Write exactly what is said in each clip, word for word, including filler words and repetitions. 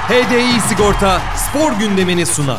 H D I Sigorta spor gündemini sunar.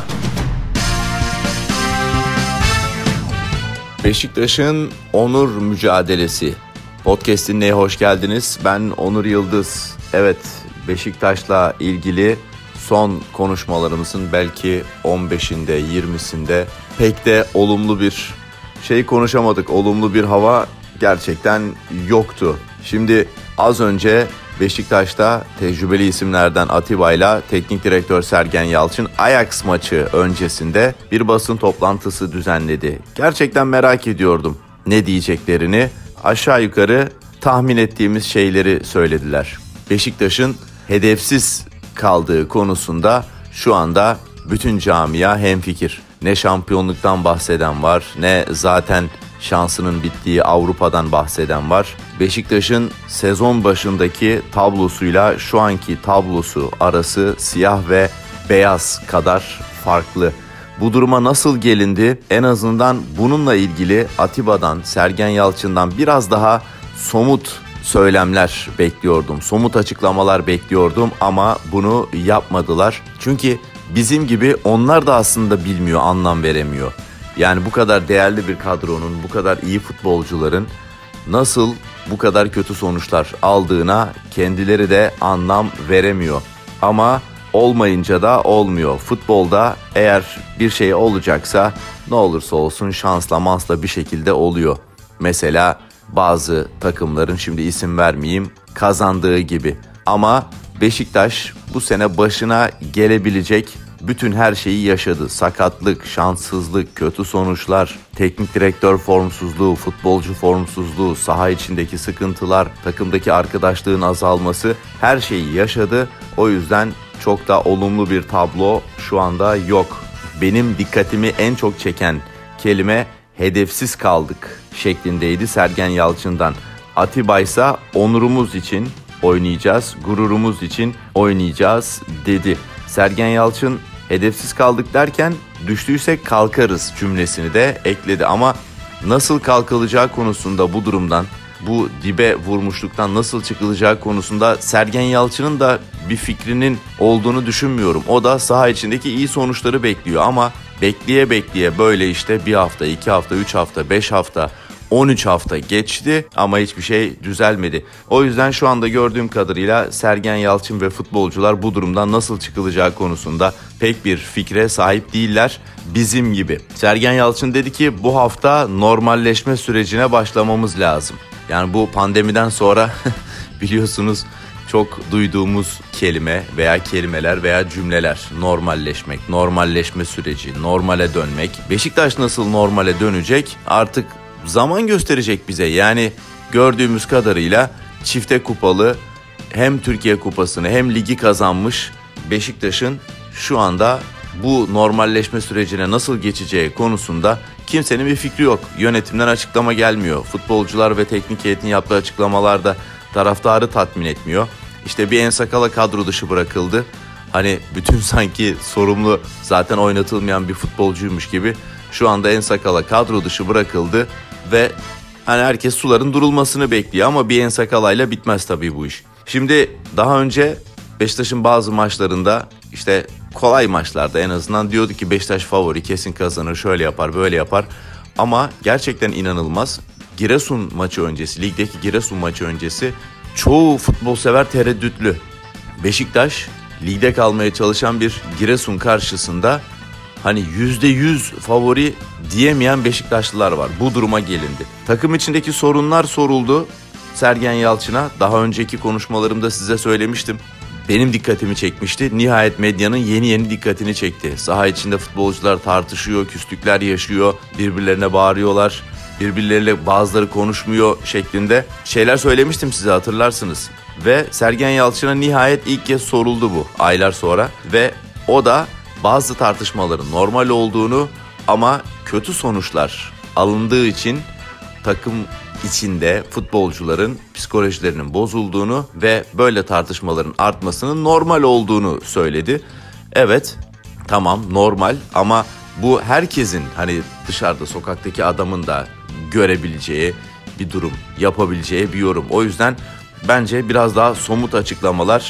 Beşiktaş'ın onur mücadelesi podcast dinleye hoş geldiniz. Ben Onur Yıldız. Evet, Beşiktaş'la ilgili son konuşmalarımızın belki on beşinde, yirmisinde pek de olumlu bir şey konuşamadık. Olumlu bir hava gerçekten yoktu. Şimdi az önce Beşiktaş'ta tecrübeli isimlerden Atiba'yla teknik direktör Sergen Yalçın Ajax maçı öncesinde bir basın toplantısı düzenledi. Gerçekten merak ediyordum ne diyeceklerini. Aşağı yukarı tahmin ettiğimiz şeyleri söylediler. Beşiktaş'ın hedefsiz kaldığı konusunda şu anda bütün camia hemfikir. Ne şampiyonluktan bahseden var, ne zaten şansının bittiği Avrupa'dan bahseden var. Beşiktaş'ın sezon başındaki tablosuyla şu anki tablosu arası siyah ve beyaz kadar farklı. Bu duruma nasıl gelindi? En azından bununla ilgili Atiba'dan, Sergen Yalçın'dan biraz daha somut söylemler bekliyordum. Somut açıklamalar bekliyordum ama bunu yapmadılar. Çünkü bizim gibi onlar da aslında bilmiyor, anlam veremiyor. Yani bu kadar değerli bir kadronun, bu kadar iyi futbolcuların nasıl bu kadar kötü sonuçlar aldığına kendileri de anlam veremiyor. Ama olmayınca da olmuyor. Futbolda eğer bir şey olacaksa ne olursa olsun şansla mansla bir şekilde oluyor. Mesela bazı takımların, şimdi isim vermeyeyim, kazandığı gibi. Ama Beşiktaş bu sene başına gelebilecek bütün her şeyi yaşadı. Sakatlık, şanssızlık, kötü sonuçlar, teknik direktör formsuzluğu, futbolcu formsuzluğu, saha içindeki sıkıntılar, takımdaki arkadaşlığın azalması, her şeyi yaşadı. O yüzden çok da olumlu bir tablo şu anda yok. Benim dikkatimi en çok çeken kelime hedefsiz kaldık şeklindeydi Sergen Yalçın'dan. Atiba ise onurumuz için oynayacağız, gururumuz için oynayacağız dedi. Sergen Yalçın hedefsiz kaldık derken düştüysek kalkarız cümlesini de ekledi ama nasıl kalkılacağı konusunda bu durumdan, bu dibe vurmuşluktan nasıl çıkılacağı konusunda Sergen Yalçın'ın da bir fikrinin olduğunu düşünmüyorum. O da saha içindeki iyi sonuçları bekliyor ama bekleye bekleye böyle işte bir hafta, iki hafta, üç hafta, beş hafta, on üç hafta geçti ama hiçbir şey düzelmedi. O yüzden şu anda gördüğüm kadarıyla Sergen Yalçın ve futbolcular bu durumdan nasıl çıkılacağı konusunda pek bir fikre sahip değiller bizim gibi. Sergen Yalçın dedi ki bu hafta normalleşme sürecine başlamamız lazım. Yani bu pandemiden sonra biliyorsunuz çok duyduğumuz kelime veya kelimeler veya cümleler. Normalleşmek, normalleşme süreci, normale dönmek. Beşiktaş nasıl normale dönecek artık zaman gösterecek bize. Yani gördüğümüz kadarıyla çifte kupalı, hem Türkiye Kupası'nı hem ligi kazanmış Beşiktaş'ın şu anda bu normalleşme sürecine nasıl geçeceği konusunda kimsenin bir fikri yok. Yönetimden açıklama gelmiyor. Futbolcular ve teknik heyetin yaptığı açıklamalar da taraftarı tatmin etmiyor. İşte bir Ensakala kadro dışı bırakıldı. Hani bütün sanki sorumlu zaten oynatılmayan bir futbolcuymuş gibi şu anda Ensakala kadro dışı bırakıldı ve hani herkes suların durulmasını bekliyor ama bir Ensakala'yla bitmez tabii bu iş. Şimdi daha önce Beşiktaş'ın bazı maçlarında işte kolay maçlarda en azından diyordu ki Beşiktaş favori, kesin kazanır, şöyle yapar, böyle yapar. Ama gerçekten inanılmaz. Giresun maçı öncesi, ligdeki Giresun maçı öncesi çoğu futbol sever tereddütlü. Beşiktaş ligde kalmaya çalışan bir Giresun karşısında hani yüzde yüz favori diyemeyen Beşiktaşlılar var. Bu duruma gelindi. Takım içindeki sorunlar soruldu Sergen Yalçın'a. Daha önceki konuşmalarımda size söylemiştim. Benim dikkatimi çekmişti. Nihayet medyanın yeni yeni dikkatini çekti. Saha içinde futbolcular tartışıyor, küslükler yaşıyor, birbirlerine bağırıyorlar. Birbirleriyle bazıları konuşmuyor şeklinde şeyler söylemiştim size, hatırlarsınız. Ve Sergen Yalçın'a nihayet ilk kez soruldu bu aylar sonra. Ve o da bazı tartışmaların normal olduğunu ama kötü sonuçlar alındığı için takım içinde futbolcuların psikolojilerinin bozulduğunu ve böyle tartışmaların artmasının normal olduğunu söyledi. Evet, tamam, normal ama bu herkesin, hani dışarıda sokaktaki adamın da görebileceği bir durum, yapabileceği bir yorum. O yüzden bence biraz daha somut açıklamalar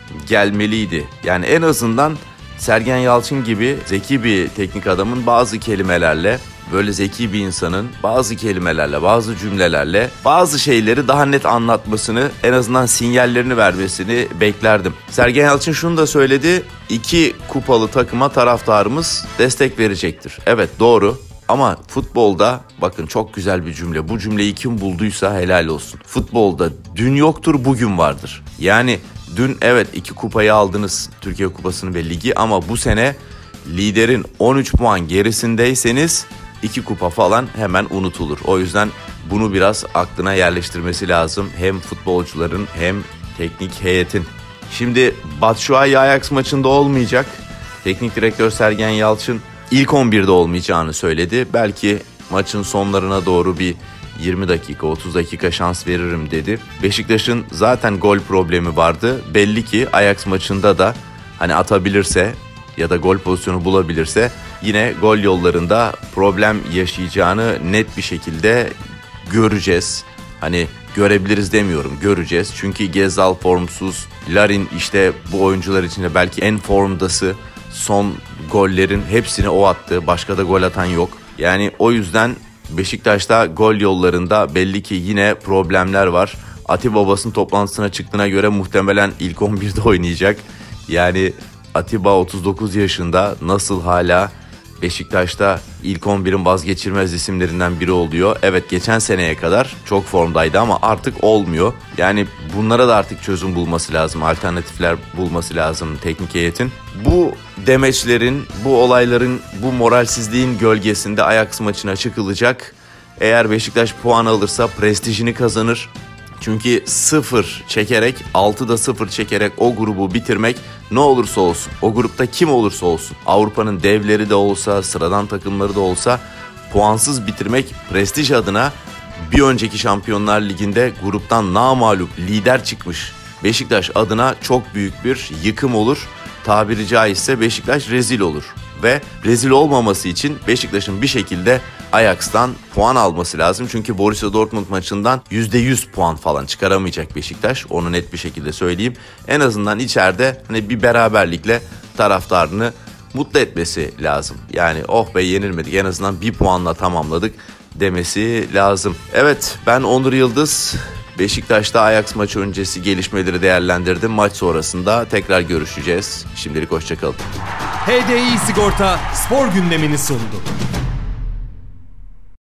gelmeliydi. Yani en azından Sergen Yalçın gibi zeki bir teknik adamın bazı kelimelerle, böyle zeki bir insanın bazı kelimelerle, bazı cümlelerle bazı şeyleri daha net anlatmasını, en azından sinyallerini vermesini beklerdim. Sergen Yalçın şunu da söyledi, iki kupalı takıma taraftarımız destek verecektir. Evet, doğru. Ama futbolda bakın çok güzel bir cümle. Bu cümleyi kim bulduysa helal olsun. Futbolda dün yoktur, bugün vardır. Yani dün evet iki kupayı aldınız, Türkiye Kupası'nı ve ligi, ama bu sene liderin on üç puan gerisindeyseniz iki kupa falan hemen unutulur. O yüzden bunu biraz aklına yerleştirmesi lazım. Hem futbolcuların hem teknik heyetin. Şimdi Batshuayi Ajax maçında olmayacak. Teknik direktör Sergen Yalçın ilk on birde olmayacağını söyledi. Belki maçın sonlarına doğru bir yirmi dakika otuz dakika şans veririm dedi. Beşiktaş'ın zaten gol problemi vardı. Belli ki Ajax maçında da hani atabilirse ya da gol pozisyonu bulabilirse yine gol yollarında problem yaşayacağını net bir şekilde göreceğiz. Hani görebiliriz demiyorum, göreceğiz. Çünkü Gezal formsuz, Larin işte bu oyuncular içinde belki en formdası. Son gollerin hepsini o attı. Başka da gol atan yok. Yani o yüzden Beşiktaş'ta gol yollarında belli ki yine problemler var. Atiba basın toplantısına çıktığına göre muhtemelen ilk on birde oynayacak. Yani Atiba otuz dokuz yaşında, nasıl hala Beşiktaş'ta ilk on birin vazgeçilmez isimlerinden biri oluyor. Evet, geçen seneye kadar çok formdaydı ama artık olmuyor. Yani bunlara da artık çözüm bulması lazım, alternatifler bulması lazım teknik heyetin. Bu demeçlerin, bu olayların, bu moralsizliğin gölgesinde Ajax maçına çıkılacak. Eğer Beşiktaş puan alırsa prestijini kazanır. Çünkü sıfır çekerek, altıda sıfır çekerek o grubu bitirmek, ne olursa olsun, o grupta kim olursa olsun, Avrupa'nın devleri de olsa, sıradan takımları da olsa puansız bitirmek prestij adına bir önceki Şampiyonlar Ligi'nde gruptan namağlup lider çıkmış Beşiktaş adına çok büyük bir yıkım olur. Tabiri caizse Beşiktaş rezil olur. Ve rezil olmaması için Beşiktaş'ın bir şekilde Ajax'tan puan alması lazım. Çünkü Borussia Dortmund maçından yüzde yüz puan falan çıkaramayacak Beşiktaş. Onu net bir şekilde söyleyeyim. En azından içeride hani bir beraberlikle taraftarını mutlu etmesi lazım. Yani oh be yenilmedik, en azından bir puanla tamamladık demesi lazım. Evet, ben Onur Yıldız. Beşiktaş'ta Ajax maçı öncesi gelişmeleri değerlendirdim. Maç sonrasında tekrar görüşeceğiz. Şimdilik hoşça kalın. H D I Sigorta spor gündemini sundu.